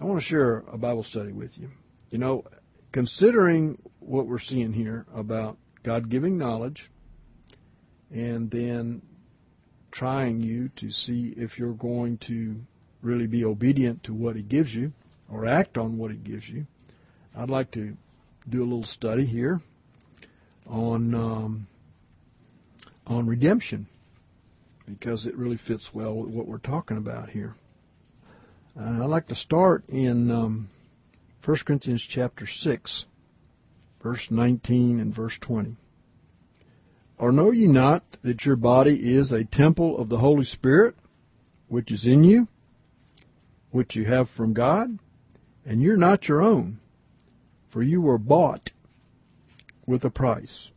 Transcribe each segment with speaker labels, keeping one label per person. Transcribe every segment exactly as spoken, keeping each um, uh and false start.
Speaker 1: want to share a Bible study with you. You know, considering what we're seeing here about God giving knowledge and then trying you to see if you're going to really be obedient to what He gives you or act on what He gives you, I'd like to do a little study here on um, on redemption, because it really fits well with what we're talking about here. Uh, I'd like to start in um, First Corinthians chapter six, verse nineteen and verse twenty. Or know ye not that your body is a temple of the Holy Spirit, which is in you, which you have from God, and you're not your own, for you were bought with a price.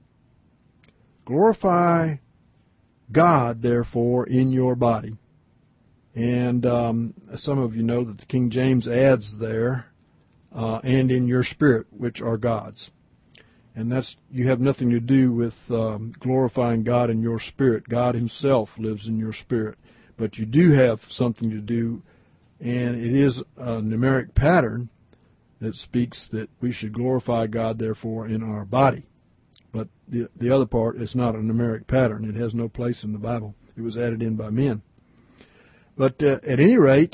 Speaker 1: Glorify God, therefore, in your body. And um, some of you know that the King James adds there, uh, and in your spirit, which are God's. And that's, you have nothing to do with um, glorifying God in your spirit. God Himself lives in your spirit. But you do have something to do, and it is a numeric pattern that speaks that we should glorify God, therefore, in our body. But the, the other part is not a numeric pattern. It has no place in the Bible. It was added in by men. But uh, at any rate,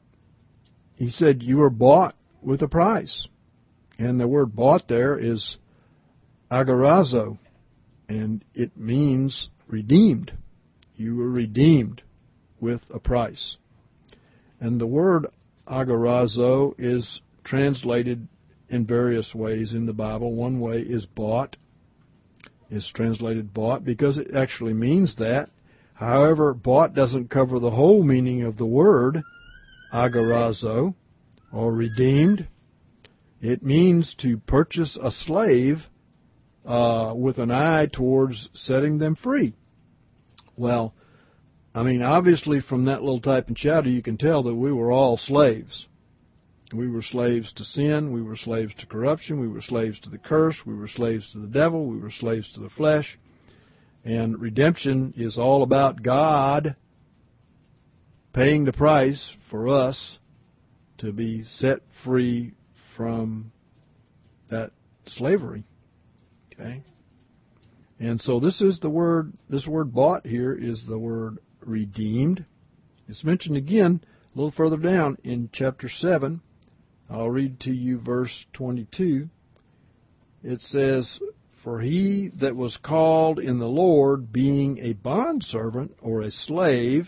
Speaker 1: he said you were bought with a price. And the word bought there is agarazo, and it means redeemed. You were redeemed with a price. And the word agarazo is translated in various ways in the Bible. One way is bought. It's translated bought because it actually means that. However, bought doesn't cover the whole meaning of the word agarazo, or redeemed. It means to purchase a slave uh, with an eye towards setting them free. Well, I mean, obviously from that little type and shadow you can tell that we were all slaves. We were slaves to sin, we were slaves to corruption, we were slaves to the curse, we were slaves to the devil, we were slaves to the flesh. And redemption is all about God paying the price for us to be set free from that slavery. Okay? And so this is the word, this word bought here is the word redeemed. It's mentioned again a little further down in chapter seven. I'll read to you verse twenty-two. It says, for he that was called in the Lord, being a bondservant or a slave,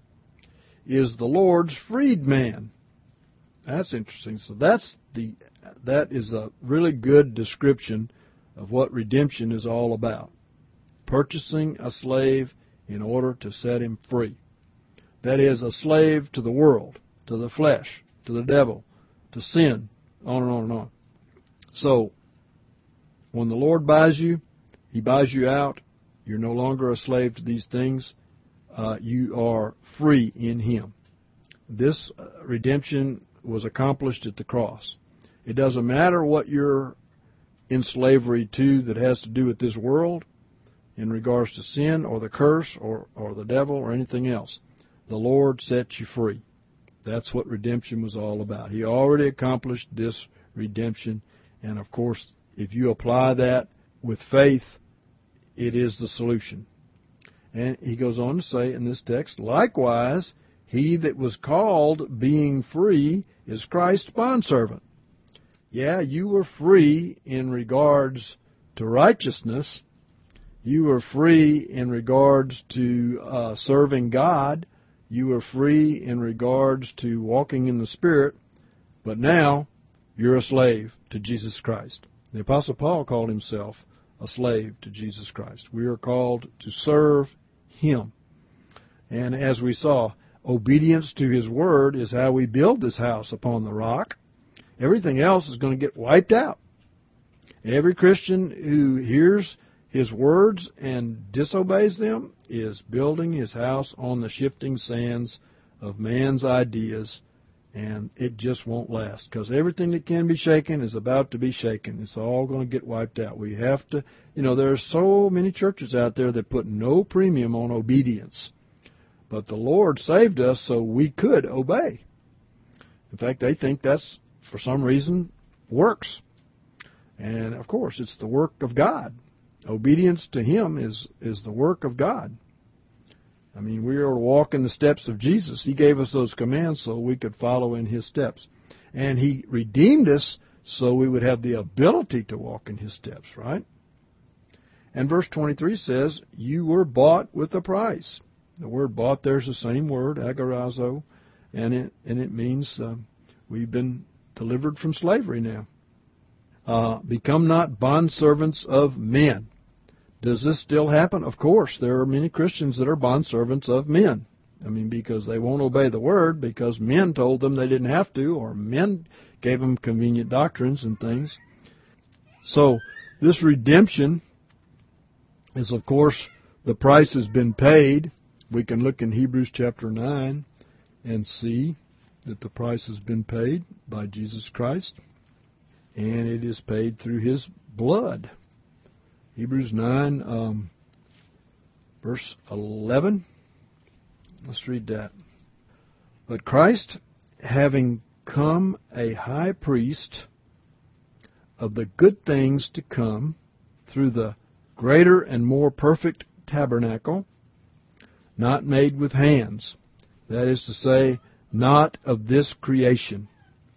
Speaker 1: is the Lord's freedman. That's interesting. So that's the that is a really good description of what redemption is all about. Purchasing a slave in order to set him free. That is, a slave to the world, to the flesh, to the devil, to sin, on and on and on. So, when the Lord buys you, He buys you out. You're no longer a slave to these things. Uh, you are free in Him. This uh, redemption was accomplished at the cross. It doesn't matter what you're in slavery to that has to do with this world in regards to sin or the curse or, or the devil or anything else. The Lord sets you free. That's what redemption was all about. He already accomplished this redemption. And, of course, if you apply that with faith, it is the solution. And he goes on to say in this text, likewise, he that was called being free is Christ's bondservant. Yeah, you were free in regards to righteousness. You were free in regards to uh, serving God. You were free in regards to walking in the Spirit. But now, you're a slave to Jesus Christ. The Apostle Paul called himself a slave to Jesus Christ. We are called to serve Him. And as we saw, obedience to His Word is how we build this house upon the rock. Everything else is going to get wiped out. Every Christian who hears His words and disobeys them is building his house on the shifting sands of man's ideas, and it just won't last, because everything that can be shaken is about to be shaken. It's all going to get wiped out. We have to, you know, there are so many churches out there that put no premium on obedience. But the Lord saved us so we could obey. In fact, they think that's, for some reason, works. And, of course, it's the work of God. Obedience to Him is, is the work of God. I mean, we are to walk in the steps of Jesus. He gave us those commands so we could follow in His steps. And He redeemed us so we would have the ability to walk in His steps, right? And verse twenty-three says, you were bought with a price. The word bought there is the same word, agorazo, and it, and it means uh, we've been delivered from slavery now. Uh, become not bondservants of men. Does this still happen? Of course, there are many Christians that are bondservants of men. I mean, because they won't obey the word, because men told them they didn't have to, or men gave them convenient doctrines and things. So, this redemption is, of course, the price has been paid. We can look in Hebrews chapter nine and see that the price has been paid by Jesus Christ, and it is paid through His blood. Hebrews nine, um, verse eleven. Let's read that. But Christ, having come a high priest of the good things to come through the greater and more perfect tabernacle, not made with hands, that is to say, not of this creation,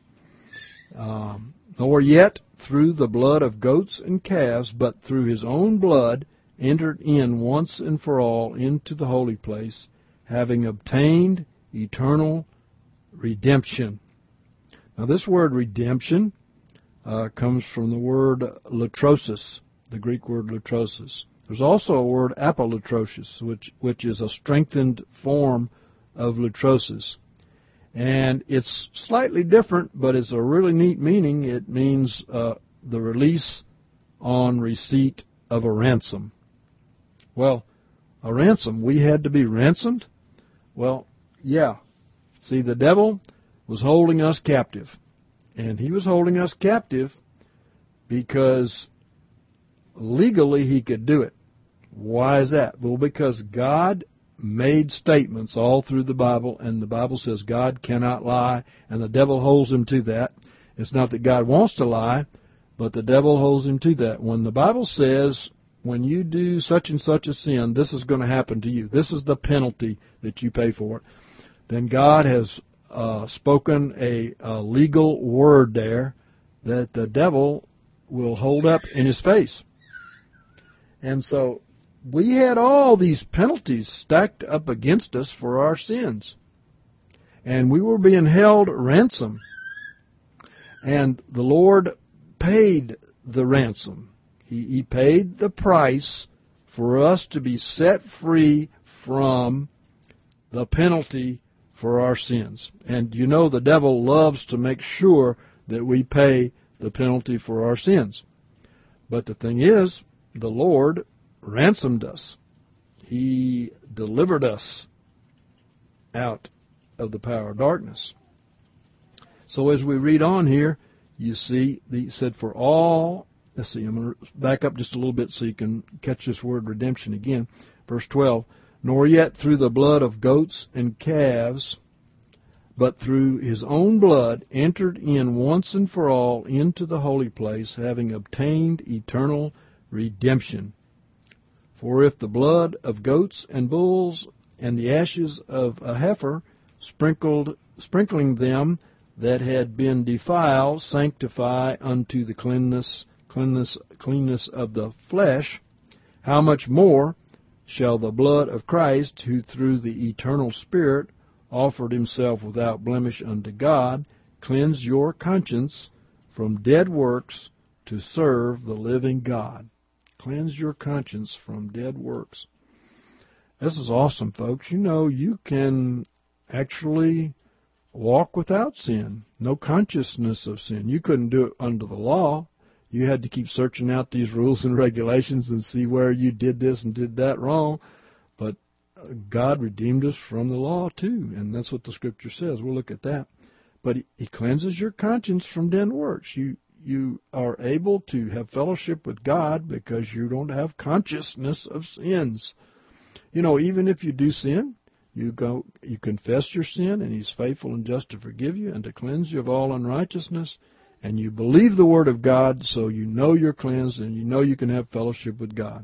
Speaker 1: um, nor yet through the blood of goats and calves, but through His own blood entered in once and for all into the holy place, having obtained eternal redemption. Now this word redemption uh, comes from the word latrosis, the Greek word latrosis. There's also a word apolutrosis, which, which is a strengthened form of latrosis. And it's slightly different, but it's a really neat meaning. It means uh, the release on receipt of a ransom. Well, a ransom, we had to be ransomed? Well, yeah. See, the devil was holding us captive. And he was holding us captive because legally he could do it. Why is that? Well, because God made statements all through the Bible, and the Bible says God cannot lie, and the devil holds him to that. It's not that God wants to lie, but the devil holds him to that. When the Bible says, when you do such and such a sin, this is going to happen to you, this is the penalty that you pay for it, then God has uh, spoken a, a legal word there that the devil will hold up in his face. And so we had all these penalties stacked up against us for our sins. And we were being held ransom. And the Lord paid the ransom. He, he paid the price for us to be set free from the penalty for our sins. And you know the devil loves to make sure that we pay the penalty for our sins. But the thing is, the Lord ransomed us. He delivered us out of the power of darkness. So as we read on here, you see, he said, for all, let's see, I'm going to back up just a little bit so you can catch this word redemption again. Verse twelve, nor yet through the blood of goats and calves, but through His own blood entered in once and for all into the holy place, having obtained eternal redemption. For if the blood of goats and bulls and the ashes of a heifer, sprinkled, sprinkling them that had been defiled, sanctify unto the cleanness, cleanness, cleanness of the flesh, how much more shall the blood of Christ, who through the eternal Spirit offered Himself without blemish unto God, cleanse your conscience from dead works to serve the living God. Cleanse your conscience from dead works. This is awesome, folks. You know, you can actually walk without sin. No consciousness of sin. You couldn't do it under the law. You had to keep searching out these rules and regulations and see where you did this and did that wrong. But God redeemed us from the law too, and that's what the Scripture says. We'll look at that. But He cleanses your conscience from dead works. You You are able to have fellowship with God because you don't have consciousness of sins. You know, even if you do sin, You go, you confess your sin, and He's faithful and just to forgive you and to cleanse you of all unrighteousness. And you believe the Word of God, so you know you're cleansed, and you know you can have fellowship with God.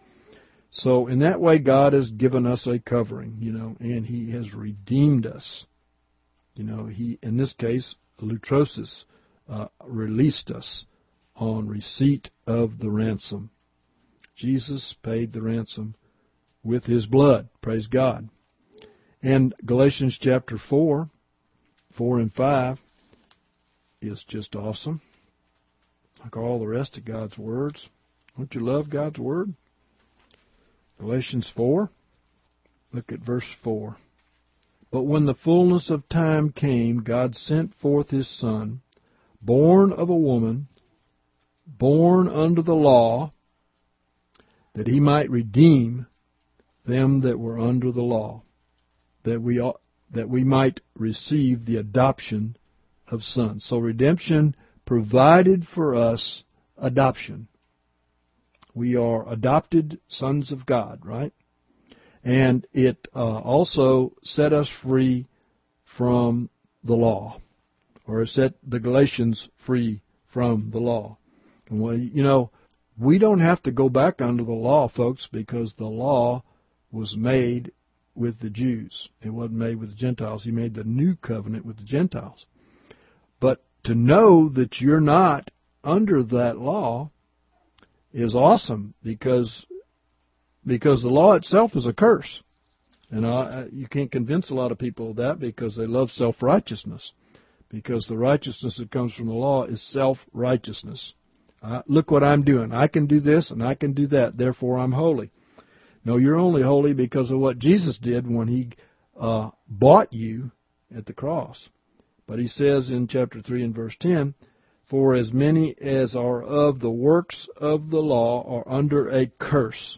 Speaker 1: So in that way, God has given us a covering, you know, and He has redeemed us. You know, He, in this case, lutrosis, uh, released us on receipt of the ransom. Jesus paid the ransom with His blood. Praise God. And Galatians chapter four, four and five is just awesome. Like all the rest of God's words. Don't you love God's Word? Galatians four, look at verse four. But when the fullness of time came, God sent forth His Son, born of a woman, born under the law, that He might redeem them that were under the law, that we ought, that we might receive the adoption of sons. So redemption provided for us adoption. We are adopted sons of God, right? And it uh, also set us free from the law, or it set the Galatians free from the law. And well, you know, we don't have to go back under the law, folks, because the law was made with the Jews. It wasn't made with the Gentiles. He made the new covenant with the Gentiles. But to know that you're not under that law is awesome, because because the law itself is a curse. And I, you can't convince a lot of people of that because they love self-righteousness. Because the righteousness that comes from the law is self-righteousness. Uh, look what I'm doing. I can do this and I can do that, therefore I'm holy. No, you're only holy because of what Jesus did when He uh, bought you at the cross. But He says in chapter three and verse ten, for as many as are of the works of the law are under a curse.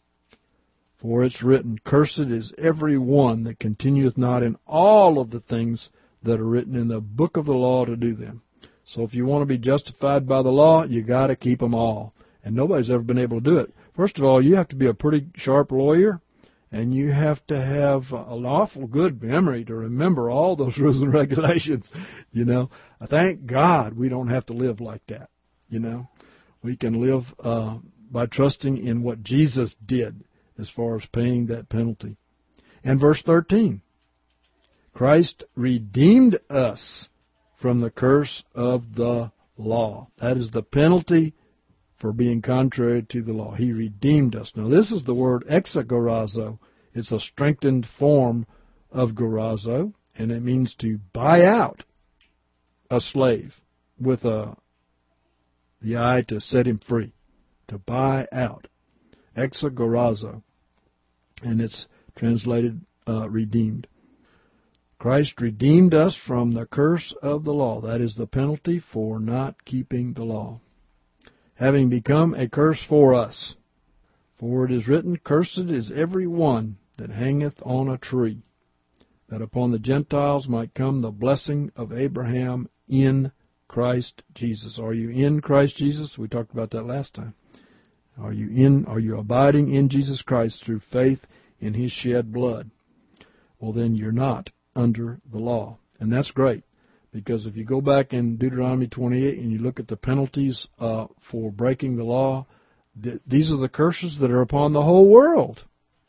Speaker 1: For it's written, cursed is every one that continueth not in all of the things that are written in the book of the law to do them. So if you want to be justified by the law, you got to keep them all. And nobody's ever been able to do it. First of all, you have to be a pretty sharp lawyer, and you have to have an awful good memory to remember all those rules and regulations. You know, thank God we don't have to live like that. You know, we can live uh, by trusting in what Jesus did as far as paying that penalty. And verse thirteen, Christ redeemed us from the curse of the law. That is the penalty for being contrary to the law. He redeemed us. Now this is the word exagorazo. It's a strengthened form of gorazo, and it means to buy out a slave with a, the eye to set him free. To buy out. Exagorazo. And it's translated uh, redeemed. Christ redeemed us from the curse of the law. That is the penalty for not keeping the law. Having become a curse for us. For it is written, cursed is every one that hangeth on a tree, that upon the Gentiles might come the blessing of Abraham in Christ Jesus. Are you in Christ Jesus? We talked about that last time. Are you in? Are you abiding in Jesus Christ through faith in His shed blood? Well, then you're not under the law. And that's great, because if you go back in Deuteronomy twenty-eight and you look at the penalties uh, for breaking the law, th- these are the curses that are upon the whole world.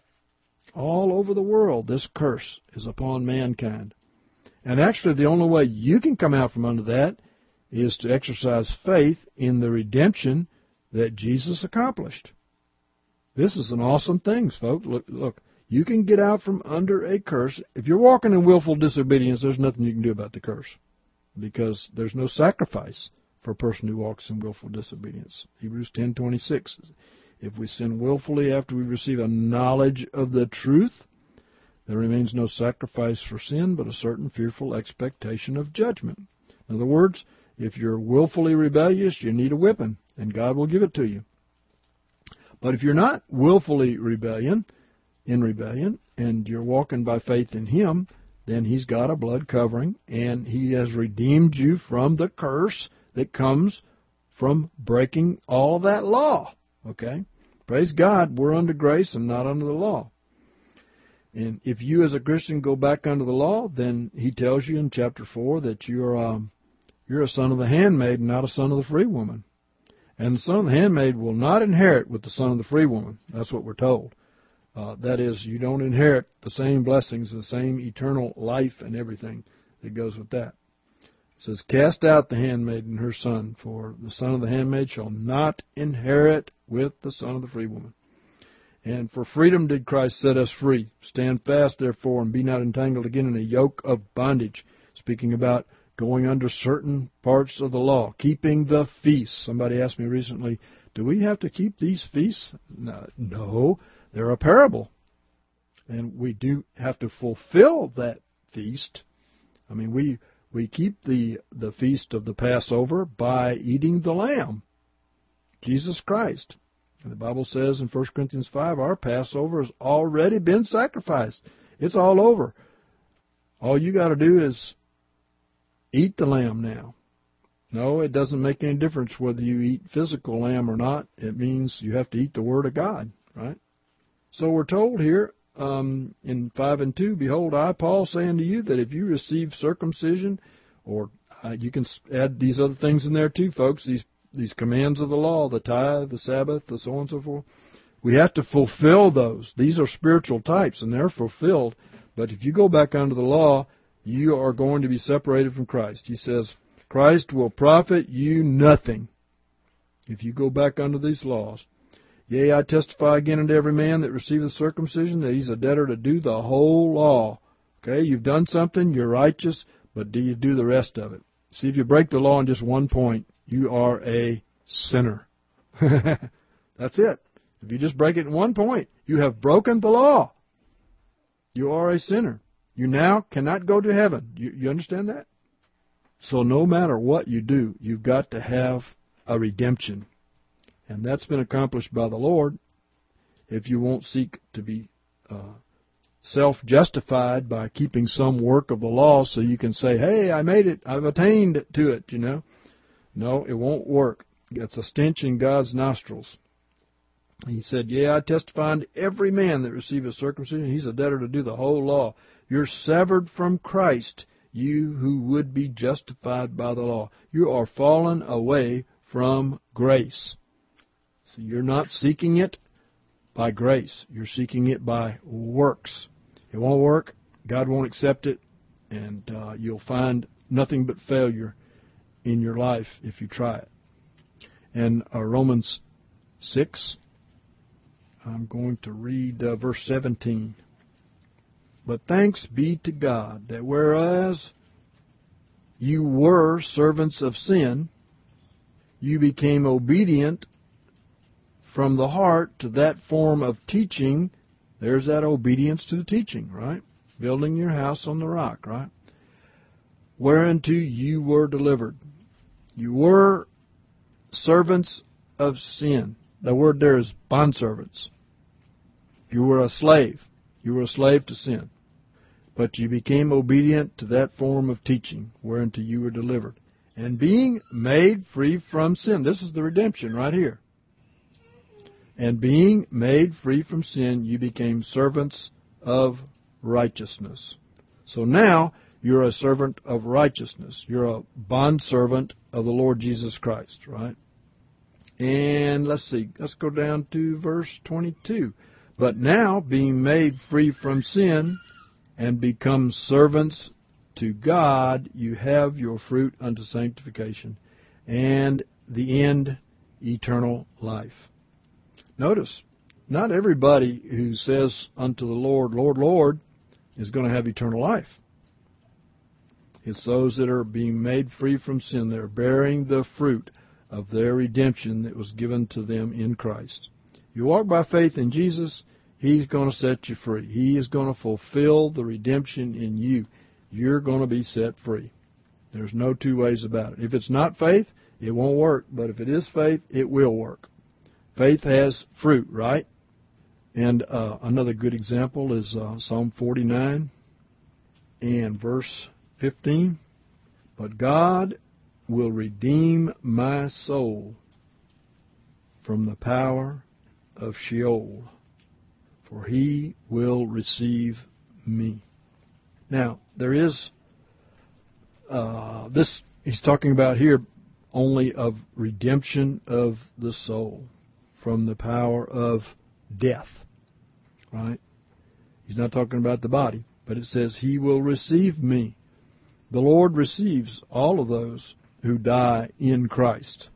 Speaker 1: All over the world, this curse is upon mankind. And actually, the only way you can come out from under that is to exercise faith in the redemption that Jesus accomplished. This is an awesome thing, folks. Look, look, you can get out from under a curse. If you're walking in willful disobedience, there's nothing you can do about the curse, because there's no sacrifice for a person who walks in willful disobedience. Hebrews ten twenty-six. If we sin willfully after we receive a knowledge of the truth, there remains no sacrifice for sin, but a certain fearful expectation of judgment. In other words, if you're willfully rebellious, you need a whipping, and God will give it to you. But if you're not willfully rebellion, in rebellion, and you're walking by faith in Him, then He's got a blood covering, and He has redeemed you from the curse that comes from breaking all that law. Okay? Praise God, we're under grace and not under the law. And if you as a Christian go back under the law, then he tells you in chapter four that you're um, you're a son of the handmaid and not a son of the free woman. And the son of the handmaid will not inherit with the son of the free woman. That's what we're told. Uh, that is, you don't inherit the same blessings, the same eternal life and everything that goes with that. It says, cast out the handmaid and her son, for the son of the handmaid shall not inherit with the son of the free woman. And for freedom did Christ set us free. Stand fast, therefore, and be not entangled again in a yoke of bondage. Speaking about going under certain parts of the law, keeping the feasts. Somebody asked me recently, do we have to keep these feasts? No, no, they're a parable. And we do have to fulfill that feast. I mean, we we keep the, the feast of the Passover by eating the lamb, Jesus Christ. And the Bible says in First Corinthians five, our Passover has already been sacrificed. It's all over. All you got to do is eat the lamb now. No, it doesn't make any difference whether you eat physical lamb or not. It means you have to eat the Word of God, right? So we're told here um, in five and two, behold, I, Paul, say unto you that if you receive circumcision, or uh, you can add these other things in there too, folks, these these commands of the law, the tithe, the Sabbath, the so on and so forth, we have to fulfill those. These are spiritual types, and they're fulfilled. But if you go back under the law, you are going to be separated from Christ. He says, Christ will profit you nothing if you go back under these laws. Yea, I testify again unto every man that receiveth circumcision that he's a debtor to do the whole law. Okay, you've done something, you're righteous, but do you do the rest of it? See, if you break the law in just one point, you are a sinner. That's it. If you just break it in one point, you have broken the law. You are a sinner. You now cannot go to heaven. You, you understand that? So no matter what you do, you've got to have a redemption. And that's been accomplished by the Lord. If you won't seek to be uh, self-justified by keeping some work of the law so you can say, hey, I made it, I've attained to it, you know. No, it won't work. It's a stench in God's nostrils. He said, yea, I testify unto every man that receiveth circumcision, he's a debtor to do the whole law. You're severed from Christ, you who would be justified by the law. You are fallen away from grace. So you're not seeking it by grace. You're seeking it by works. It won't work. God won't accept it. And uh, you'll find nothing but failure in your life if you try it. And uh, Romans six, I'm going to read uh, verse seventeen. But thanks be to God that whereas you were servants of sin, you became obedient from the heart to that form of teaching. There's that obedience to the teaching, right? Building your house on the rock, right? Whereunto you were delivered. You were servants of sin. The word there is bondservants. You were a slave. You were a slave to sin. But you became obedient to that form of teaching, whereunto you were delivered. And being made free from sin. This is the redemption right here. And being made free from sin, you became servants of righteousness. So now, you're a servant of righteousness. You're a bondservant of the Lord Jesus Christ, right? And let's see, let's go down to verse twenty-two. But now, being made free from sin and become servants to God, you have your fruit unto sanctification, and the end, eternal life. Notice, not everybody who says unto the Lord, Lord, Lord, is going to have eternal life. It's those that are being made free from sin. They're bearing the fruit of their redemption that was given to them in Christ. You walk by faith in Jesus, He's going to set you free. He is going to fulfill the redemption in you. You're going to be set free. There's no two ways about it. If it's not faith, it won't work. But if it is faith, it will work. Faith has fruit, right? And uh, another good example is uh, Psalm forty-nine and verse fifteen. But God will redeem my soul from the power of Sheol. for he will receive me. Now, there is, uh, this, he's talking about here only of redemption of the soul from the power of death, right? He's not talking about the body, but it says, he will receive me. The Lord receives all of those who die in Christ.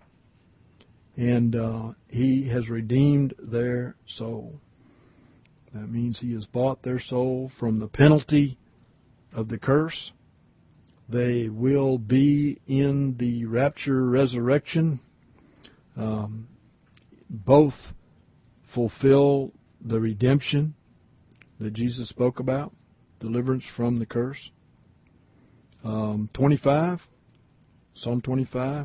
Speaker 1: And uh, he has redeemed their soul. That means he has bought their soul from the penalty of the curse. They will be in the rapture resurrection. Um, both fulfill the redemption that Jesus spoke about, deliverance from the curse. Um, twenty-five, Psalm twenty-five,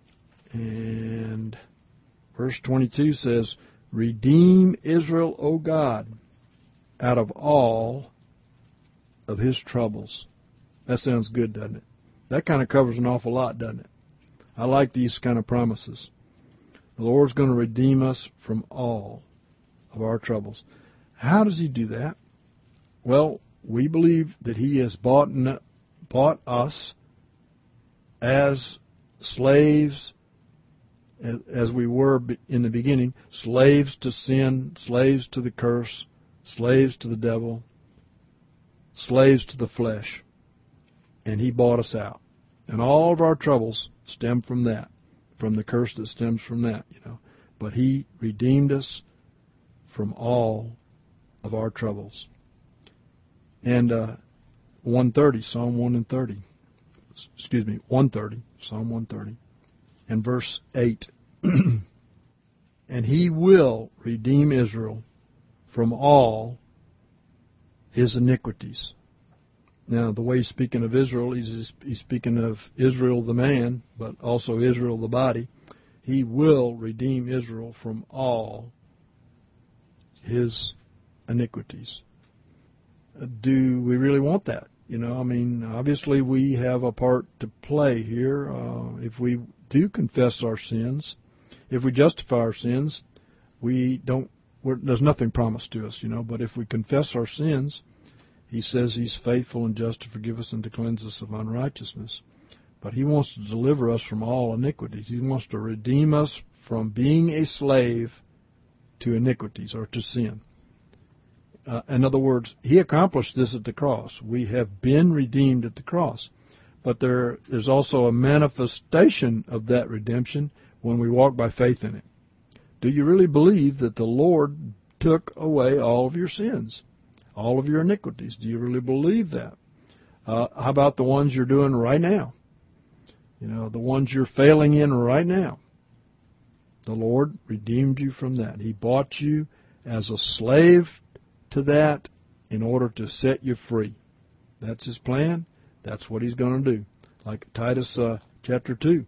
Speaker 1: and verse twenty-two says, redeem Israel, O God, out of all of his troubles. That sounds good, doesn't it? That kind of covers an awful lot, doesn't it? I like these kind of promises. The Lord's going to redeem us from all of our troubles. How does he do that? Well, we believe that he has bought, bought us as slaves, as we were in the beginning, slaves to sin, slaves to the curse, slaves to the devil, slaves to the flesh. And he bought us out. And all of our troubles stem from that, from the curse that stems from that, you know. But he redeemed us from all of our troubles. And uh, one thirty, Psalm one and thirty, excuse me, one thirty, Psalm one thirty, and verse eight. And he will redeem Israel from all his iniquities. Now, the way he's speaking of Israel, he's, he's speaking of Israel the man, but also Israel the body. He will redeem Israel from all his iniquities. Do we really want that? You know, I mean, obviously we have a part to play here. Uh, if we do confess our sins, if we justify our sins, we don't, we're, there's nothing promised to us, you know, but if we confess our sins, he says he's faithful and just to forgive us and to cleanse us of unrighteousness. But he wants to deliver us from all iniquities. He wants to redeem us from being a slave to iniquities or to sin. Uh, in other words, he accomplished this at the cross. We have been redeemed at the cross. But there, there's also a manifestation of that redemption when we walk by faith in it. Do you really believe that the Lord took away all of your sins? All of your iniquities. Do you really believe that? Uh, how about the ones you're doing right now? You know, the ones you're failing in right now. The Lord redeemed you from that. He bought you as a slave to that in order to set you free. That's his plan. That's what he's going to do. Like Titus uh, chapter two.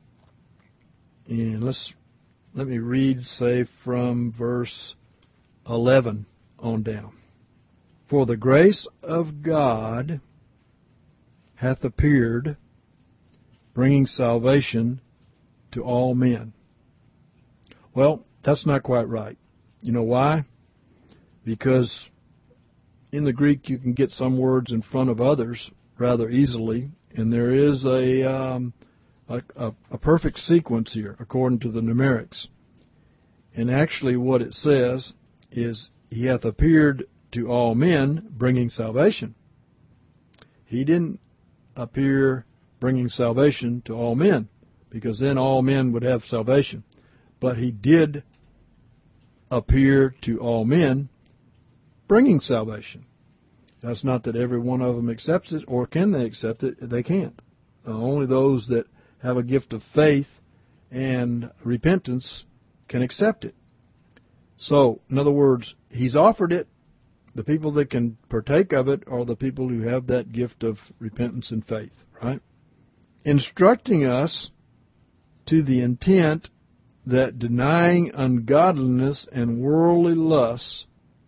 Speaker 1: And let's let me read, say, from verse eleven on down. For the grace of God hath appeared, bringing salvation to all men. Well, that's not quite right. You know why? Because in the Greek you can get some words in front of others rather easily, and there is a, um, a, a, a perfect sequence here according to the numerics. And actually what it says is, he hath appeared to all men, bringing salvation. He didn't appear bringing salvation to all men, because then all men would have salvation. But he did appear to all men, bringing salvation. That's not that every one of them accepts it, or can they accept it? They can't. Uh, only those that have a gift of faith and repentance can accept it. So, in other words, he's offered it. The people that can partake of it are the people who have that gift of repentance and faith, right? Instructing us to the intent that denying ungodliness and worldly lusts,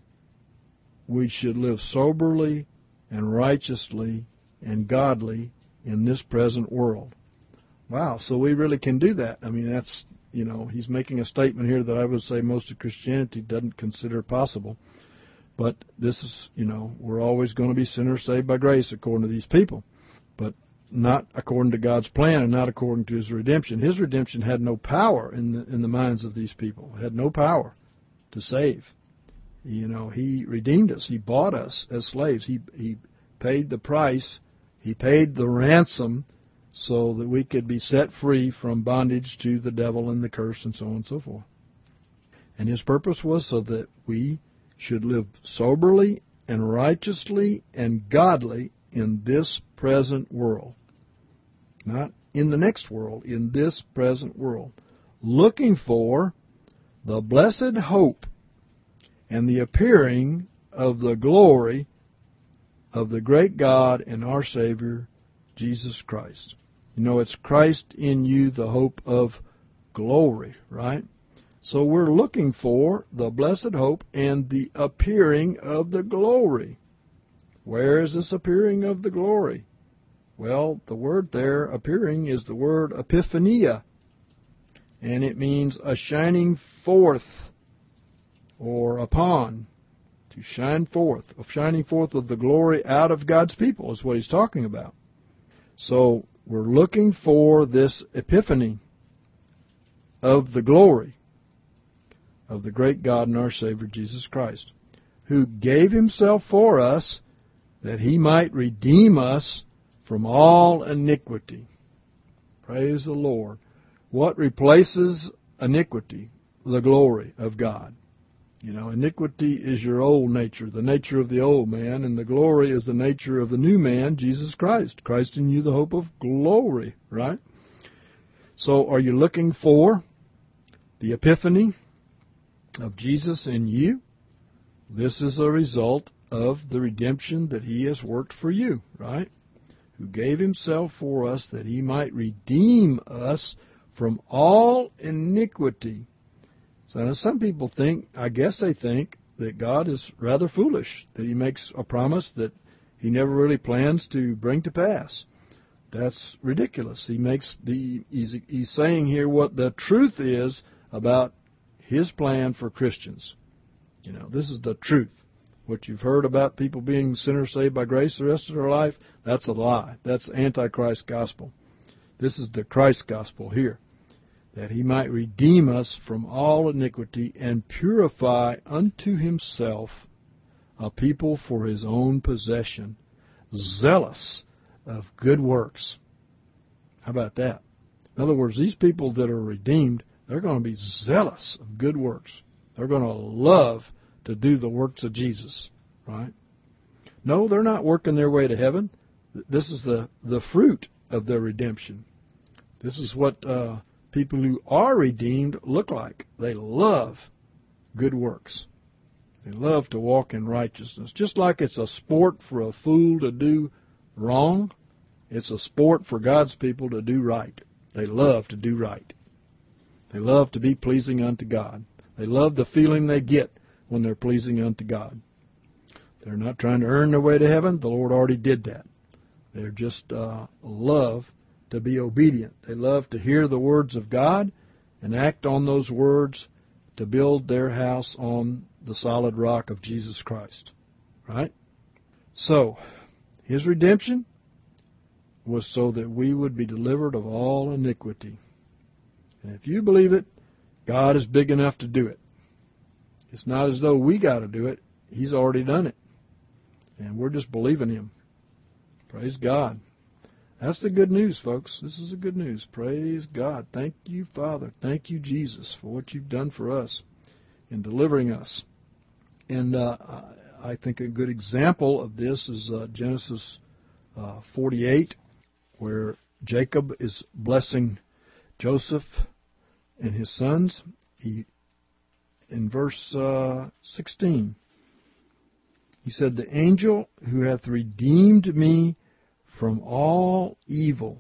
Speaker 1: we should live soberly and righteously and godly in this present world. Wow, so we really can do that. I mean, that's, you know, he's making a statement here that I would say most of Christianity doesn't consider possible. But this is, you know, we're always going to be sinners saved by grace according to these people. But not according to God's plan and not according to His redemption. His redemption had no power in the, in the minds of these people. It had no power to save. You know, He redeemed us. He bought us as slaves. He, he paid the price. He paid the ransom so that we could be set free from bondage to the devil and the curse and so on and so forth. And His purpose was so that we should live soberly and righteously and godly in this present world. Not in the next world, in this present world. Looking for the blessed hope and the appearing of the glory of the great God and our Savior, Jesus Christ. You know, it's Christ in you, the hope of glory, right? So we're looking for the blessed hope and the appearing of the glory. Where is this appearing of the glory? Well, the word there, appearing, is the word epiphania. And it means a shining forth or upon. To shine forth. A shining forth of the glory out of God's people is what he's talking about. So we're looking for this epiphany of the glory of the great God and our Savior, Jesus Christ, who gave Himself for us that He might redeem us from all iniquity. Praise the Lord. What replaces iniquity? The glory of God. You know, iniquity is your old nature, the nature of the old man, and the glory is the nature of the new man, Jesus Christ. Christ in you, the hope of glory, right? So are you looking for the epiphany of Jesus in you? This is a result of the redemption that He has worked for you, right? Who gave Himself for us that He might redeem us from all iniquity. So now some people think, I guess they think, that God is rather foolish, that He makes a promise that He never really plans to bring to pass. That's ridiculous. He makes the he's, he's saying here what the truth is about His plan for Christians. You know, this is the truth. What you've heard about people being sinners saved by grace the rest of their life, that's a lie. That's Antichrist gospel. This is the Christ gospel here, that He might redeem us from all iniquity and purify unto Himself a people for His own possession, zealous of good works. How about that? In other words, these people that are redeemed, they're going to be zealous of good works. They're going to love to do the works of Jesus, right? No, they're not working their way to heaven. This is the, the fruit of their redemption. This is what uh, people who are redeemed look like. They love good works. They love to walk in righteousness. Just like it's a sport for a fool to do wrong, it's a sport for God's people to do right. They love to do right. They love to be pleasing unto God. They love the feeling they get when they're pleasing unto God. They're not trying to earn their way to heaven. The Lord already did that. They're just uh, love to be obedient. They love to hear the words of God and act on those words to build their house on the solid rock of Jesus Christ. Right? So, His redemption was so that we would be delivered of all iniquity. And if you believe it, God is big enough to do it. It's not as though we got to do it. He's already done it. And we're just believing Him. Praise God. That's the good news, folks. This is the good news. Praise God. Thank you, Father. Thank you, Jesus, for what you've done for us in delivering us. And uh, I think a good example of this is uh, Genesis uh, forty-eight, where Jacob is blessing Joseph and his sons. He, in verse uh, sixteen, he said, "The angel who hath redeemed me from all evil,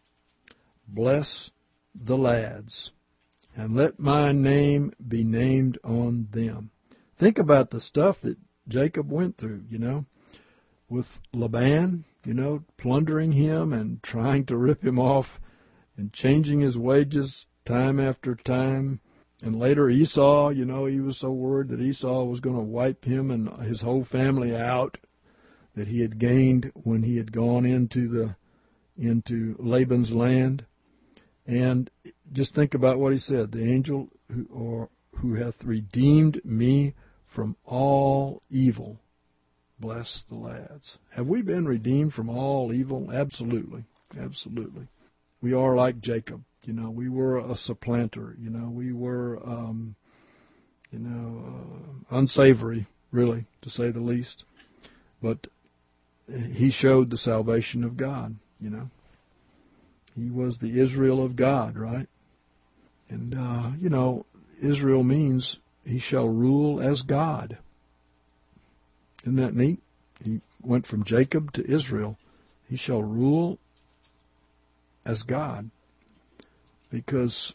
Speaker 1: bless the lads, and let my name be named on them." Think about the stuff that Jacob went through, you know, with Laban, you know, plundering him and trying to rip him off and changing his wages time after time. And later Esau, you know, he was so worried that Esau was going to wipe him and his whole family out that he had gained when he had gone into the into Laban's land. And just think about what he said, the angel who, or, who hath redeemed me from all evil. Bless the lads. Have we been redeemed from all evil? Absolutely. Absolutely. We are like Jacob. You know, we were a supplanter. You know, we were, um, you know, uh, unsavory, really, to say the least. But he showed the salvation of God, you know. He was the Israel of God, right? And, uh, you know, Israel means he shall rule as God. Isn't that neat? He went from Jacob to Israel. He shall rule as God, because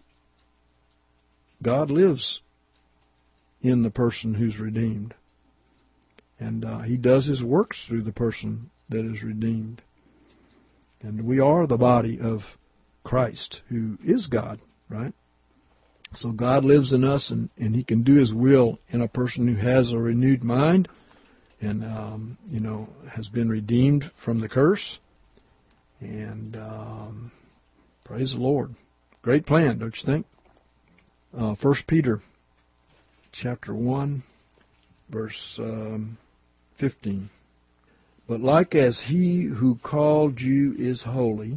Speaker 1: God lives in the person who's redeemed. And uh, he does his works through the person that is redeemed. And we are the body of Christ, who is God, right? So God lives in us, and, and he can do his will in a person who has a renewed mind and, um, you know, has been redeemed from the curse. And um, praise the Lord. Great plan, don't you think? Uh, First Peter chapter one, verse um, fifteen. But like as he who called you is holy,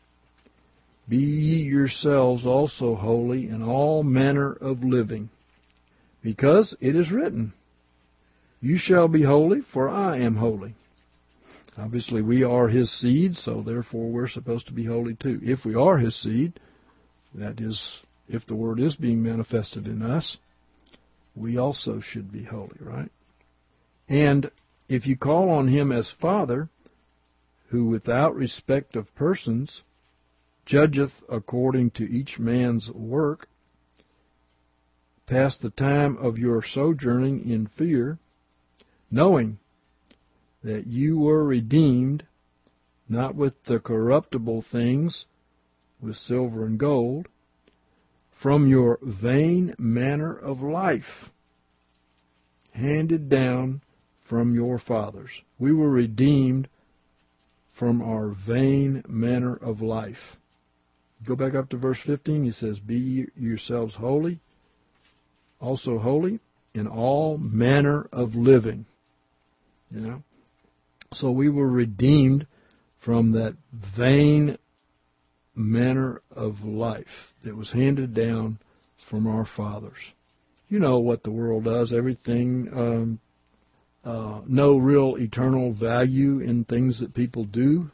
Speaker 1: be ye yourselves also holy in all manner of living, because it is written, you shall be holy, for I am holy. Obviously, we are his seed, so therefore we're supposed to be holy too. If we are his seed, that is, if the word is being manifested in us, we also should be holy, right? And if you call on him as Father, who without respect of persons judgeth according to each man's work, pass the time of your sojourning in fear, knowing that you were redeemed, not with the corruptible things, with silver and gold, from your vain manner of life, handed down from your fathers. We were redeemed from our vain manner of life. Go back up to verse fifteen. He says, be yourselves holy, also holy, in all manner of living. You know? So we were redeemed from that vain manner of life that was handed down from our fathers. You know what the world does. Everything, um, uh, no real eternal value in things that people do.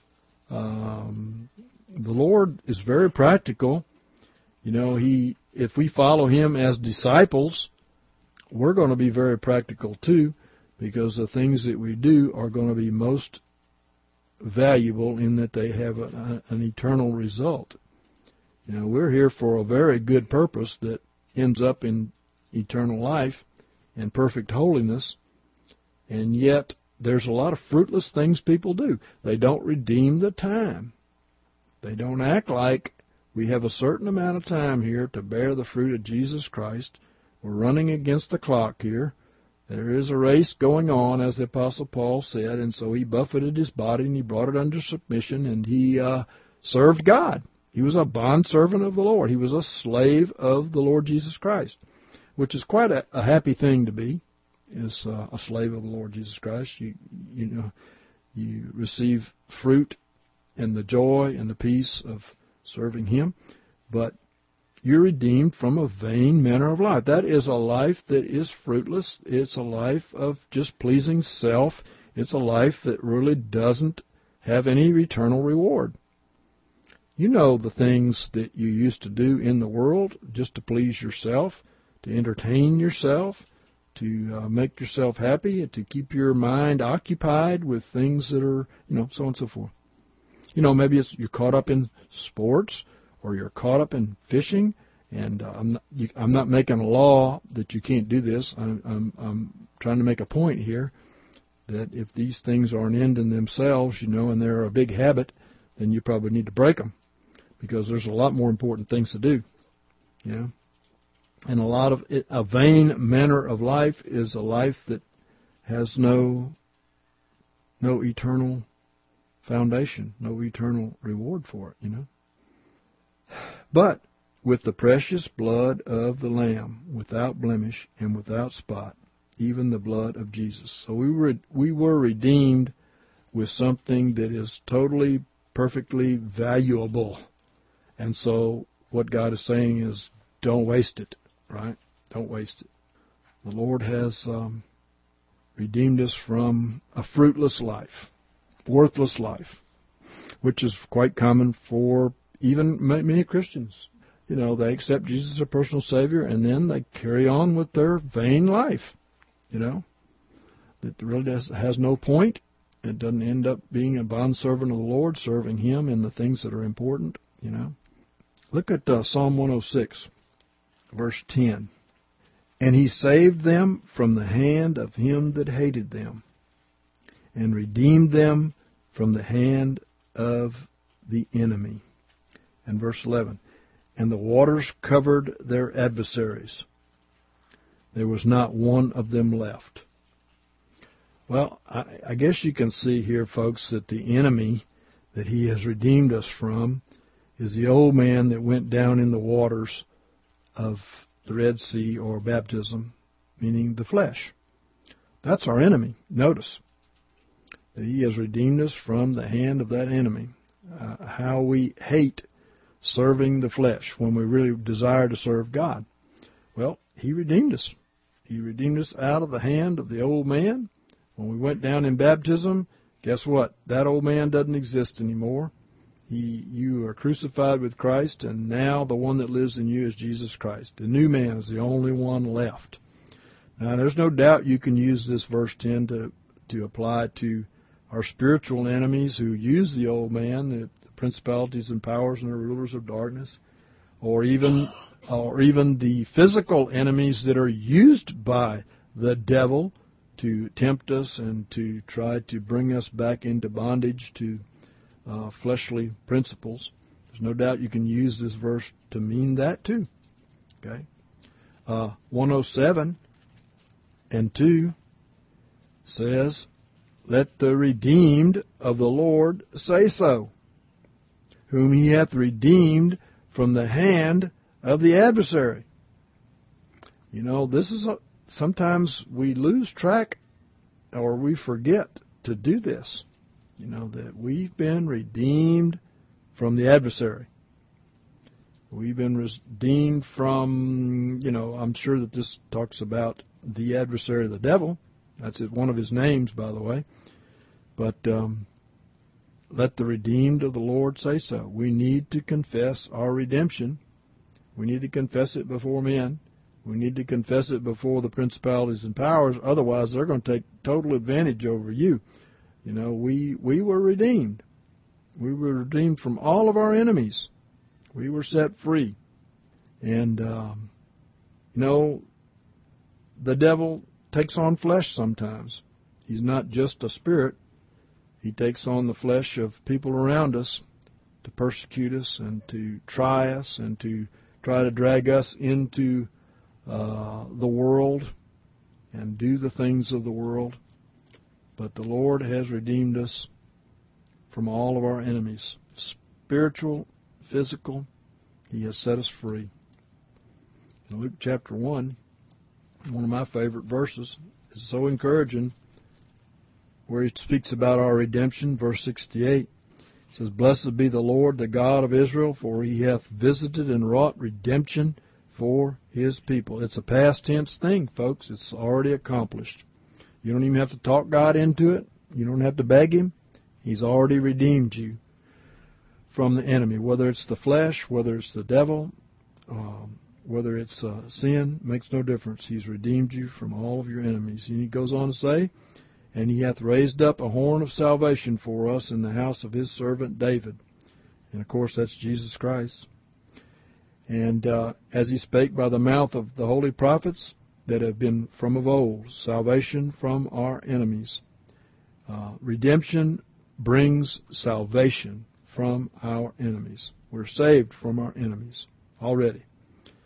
Speaker 1: Um, the Lord is very practical. You know, he, if we follow him as disciples, we're going to be very practical too, because the things that we do are going to be most valuable in that they have a, a, an eternal result. You know, we're here for a very good purpose that ends up in eternal life and perfect holiness, and yet there's a lot of fruitless things people do. They don't redeem the time. They don't act like we have a certain amount of time here to bear the fruit of Jesus Christ. We're running against the clock here. There is a race going on, as the Apostle Paul said, and so he buffeted his body and he brought it under submission, and he uh, served God. He was a bondservant of the Lord. He was a slave of the Lord Jesus Christ, which is quite a, a happy thing to be, is uh, a slave of the Lord Jesus Christ. You, you know, you receive fruit and the joy and the peace of serving him, but you're redeemed from a vain manner of life. That is a life that is fruitless. It's a life of just pleasing self. It's a life that really doesn't have any eternal reward. You know the things that you used to do in the world just to please yourself, to entertain yourself, to uh, make yourself happy, to keep your mind occupied with things that are, you know, so on and so forth. You know, maybe it's you're caught up in sports, or you're caught up in fishing, and uh, I'm, not, you, I'm not making a law that you can't do this. I'm, I'm, I'm trying to make a point here that if these things are an end in themselves, you know, and they're a big habit, then you probably need to break them, because there's a lot more important things to do, you know. And a lot of it, a vain manner of life is a life that has no no eternal foundation, no eternal reward for it, you know. But with the precious blood of the Lamb, without blemish and without spot, even the blood of Jesus. So we were we were redeemed with something that is totally, perfectly valuable. And so what God is saying is, don't waste it, right? Don't waste it. The Lord has um, redeemed us from a fruitless life, worthless life, which is quite common for even many Christians. You know, they accept Jesus as their personal Savior, and then they carry on with their vain life, you know. It really does, has no point. It doesn't end up being a bondservant of the Lord, serving Him in the things that are important, you know. Look at uh, Psalm one oh six, verse ten. And He saved them from the hand of him that hated them, and redeemed them from the hand of the enemy. And verse eleven. And the waters covered their adversaries. There was not one of them left. Well, I, I guess you can see here, folks, that the enemy that He has redeemed us from is the old man that went down in the waters of the Red Sea or baptism, meaning the flesh. That's our enemy. Notice that He has redeemed us from the hand of that enemy. Uh, how we hate serving the flesh when we really desire to serve God. Well, He redeemed us. He redeemed us out of the hand of the old man. When we went down in baptism, guess what? That old man doesn't exist anymore. He, you are crucified with Christ, and now the one that lives in you is Jesus Christ. The new man is the only one left. Now, there's no doubt you can use this verse ten to, to apply to our spiritual enemies who use the old man, the principalities and powers and the rulers of darkness, or even or even the physical enemies that are used by the devil to tempt us and to try to bring us back into bondage to uh, fleshly principles. There's no doubt you can use this verse to mean that too. Okay, uh, one oh seven and two says, "Let the redeemed of the Lord say so, whom He hath redeemed from the hand of the adversary." You know, this is a, sometimes we lose track or we forget to do this. You know, that we've been redeemed from the adversary. We've been redeemed from, you know, I'm sure that this talks about the adversary, the devil. That's one of his names, by the way. But um, let the redeemed of the Lord say so. We need to confess our redemption. We need to confess it before men. We need to confess it before the principalities and powers. Otherwise, they're going to take total advantage over you. You know, we we were redeemed. We were redeemed from all of our enemies. We were set free. And, um, you know, the devil takes on flesh sometimes. He's not just a spirit. He takes on the flesh of people around us to persecute us and to try us and to try to drag us into uh, the world and do the things of the world. But the Lord has redeemed us from all of our enemies, spiritual, physical. He has set us free. In Luke chapter one, one of my favorite verses, is so encouraging, where he speaks about our redemption, verse sixty-eight. It says, "Blessed be the Lord, the God of Israel, for He hath visited and wrought redemption for His people." It's a past tense thing, folks. It's already accomplished. You don't even have to talk God into it. You don't have to beg Him. He's already redeemed you from the enemy, whether it's the flesh, whether it's the devil, um, whether it's uh, sin, makes no difference. He's redeemed you from all of your enemies. And he goes on to say, "And He hath raised up a horn of salvation for us in the house of His servant David." And, of course, that's Jesus Christ. "And uh, as He spake by the mouth of the holy prophets that have been from of old, salvation from our enemies." Uh, redemption brings salvation from our enemies. We're saved from our enemies already.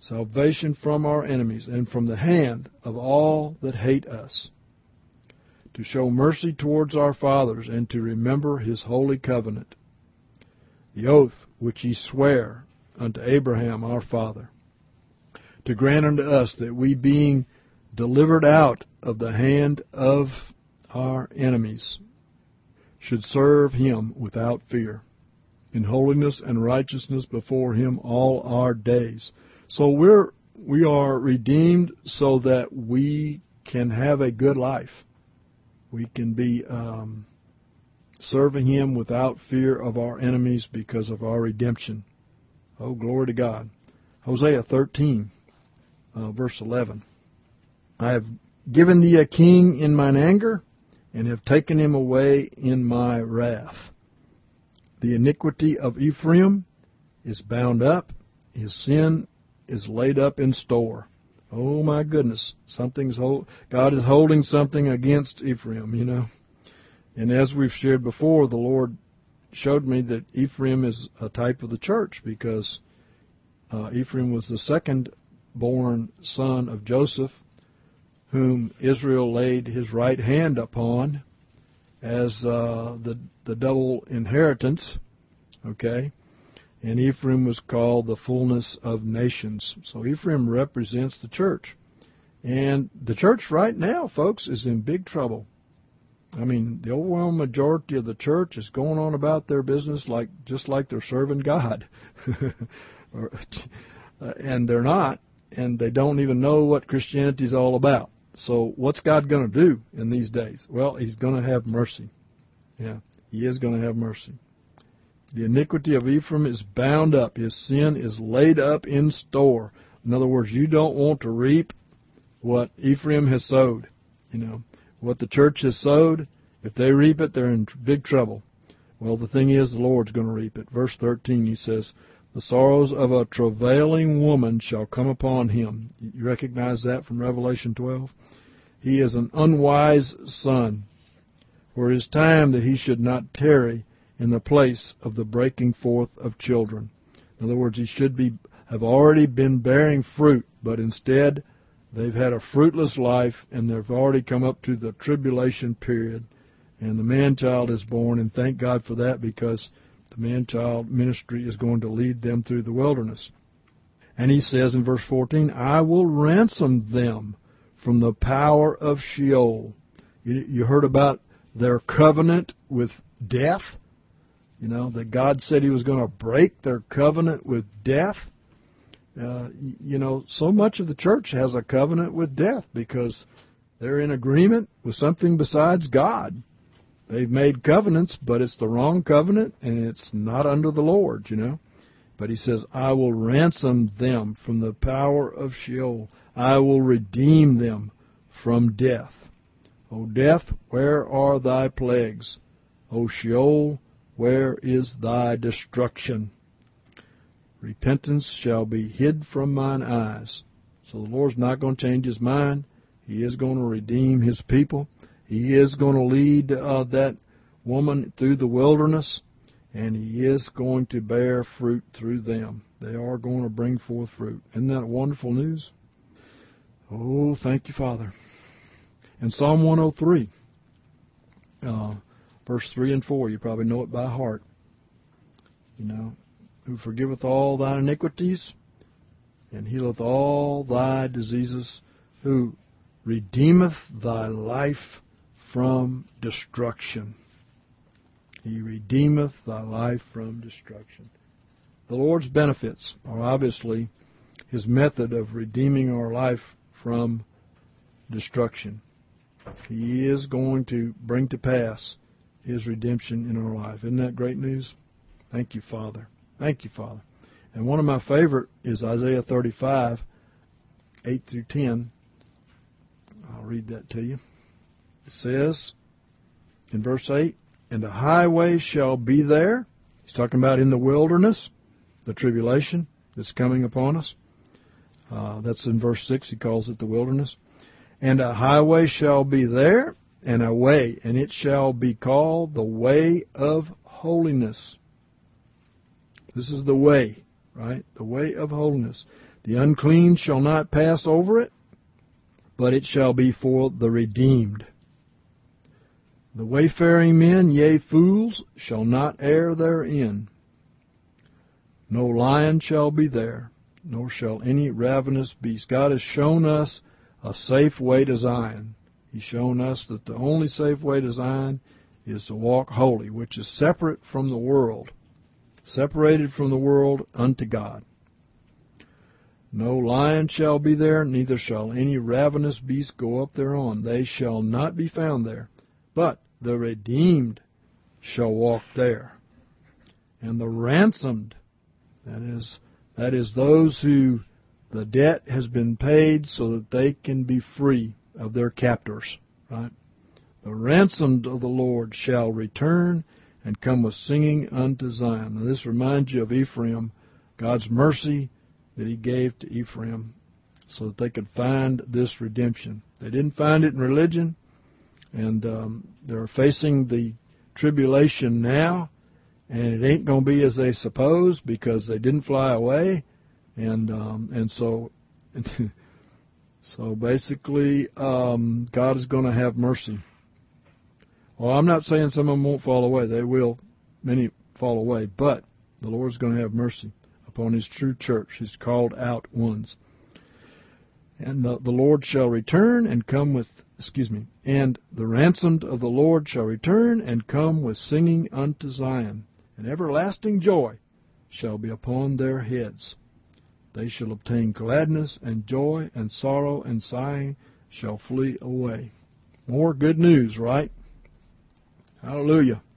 Speaker 1: salvation from our enemies, and from the hand of all that hate us, to show mercy towards our fathers, and to remember his holy covenant, the oath which he sware unto Abraham our father, to grant unto us that we, being delivered out of the hand of our enemies, should serve him without fear, in holiness and righteousness before him all our days. So we're we are redeemed so that we can have a good life. We can be um, serving him without fear of our enemies because of our redemption. Oh, glory to God. Hosea thirteen, uh, verse eleven. I have given thee a king in mine anger, and have taken him away in my wrath. The iniquity of Ephraim is bound up, his sin is laid up in store. Oh my goodness, something's hold, God is holding something against Ephraim, you know. And as we've shared before, the Lord showed me that Ephraim is a type of the church, because uh, Ephraim was the second born son of Joseph, whom Israel laid his right hand upon as uh, the the double inheritance, okay? And Ephraim was called the fullness of nations. So Ephraim represents the church. And the church right now, folks, is in big trouble. I mean, the overwhelming majority of the church is going on about their business like just like they're serving God. And they're not, and they don't even know what Christianity is all about. So what's God going to do in these days? Well, he's going to have mercy. Yeah, he is going to have mercy. The iniquity of Ephraim is bound up. His sin is laid up in store. In other words, you don't want to reap what Ephraim has sowed. You know, what the church has sowed, if they reap it, they're in big trouble. Well, the thing is, the Lord's going to reap it. Verse thirteen, he says, the sorrows of a travailing woman shall come upon him. You recognize that from Revelation twelve? He is an unwise son, for it is time that he should not tarry in the place of the breaking forth of children. In other words, he should be have already been bearing fruit, but instead they've had a fruitless life, and they've already come up to the tribulation period, and the man-child is born, and thank God for that, because the man-child ministry is going to lead them through the wilderness. And he says in verse fourteen, I will ransom them from the power of Sheol. You, you heard about their covenant with death? You know, that God said he was going to break their covenant with death. Uh, you know, so much of the church has a covenant with death because they're in agreement with something besides God. They've made covenants, but it's the wrong covenant, and it's not under the Lord, you know. But he says, I will ransom them from the power of Sheol. I will redeem them from death. O death, where are thy plagues? O Sheol, where is thy destruction? Repentance shall be hid from mine eyes. So the Lord's not going to change his mind. He is going to redeem his people. He is going to lead uh, that woman through the wilderness, and he is going to bear fruit through them. They are going to bring forth fruit. Isn't that wonderful news? Oh, thank you, Father. And Psalm one oh three, uh, verse three and four, you probably know it by heart. You know, who forgiveth all thine iniquities, and healeth all thy diseases, who redeemeth thy life from destruction. He redeemeth thy life from destruction. The Lord's benefits are obviously his method of redeeming our life from destruction. He is going to bring to pass his redemption in our life. Isn't that great news? Thank you, Father. Thank you, Father. And one of my favorite is Isaiah thirty-five, eight through ten. I'll read that to you. It says in verse eight, and a highway shall be there. He's talking about in the wilderness, the tribulation that's coming upon us. Uh, that's in verse six. He calls it the wilderness. And a highway shall be there, and a way, and it shall be called the way of holiness. This is the way, right? The way of holiness. The unclean shall not pass over it, but it shall be for the redeemed. The wayfaring men, yea, fools, shall not err therein. No lion shall be there, nor shall any ravenous beast. God has shown us a safe way to Zion. He's shown us that the only safe way to Zion is to walk holy, which is separate from the world, separated from the world unto God. No lion shall be there, neither shall any ravenous beast go up thereon. They shall not be found there. But the redeemed shall walk there. And the ransomed, that is, that is those who the debt has been paid so that they can be free of their captors, right? The ransomed of the Lord shall return and come with singing unto Zion. Now this reminds you of Ephraim, God's mercy that He gave to Ephraim so that they could find this redemption. They didn't find it in religion, and um, they're facing the tribulation now, and it ain't going to be as they supposed because they didn't fly away, and um, and so so basically um, God is going to have mercy. Well, I'm not saying some of them won't fall away. They will, many fall away, but the Lord's going to have mercy upon His true church, His called out ones. And the, the Lord shall return and come with, excuse me, and the ransomed of the Lord shall return and come with singing unto Zion, and everlasting joy shall be upon their heads. They shall obtain gladness and joy, and sorrow and sighing shall flee away. More good news, right? Hallelujah.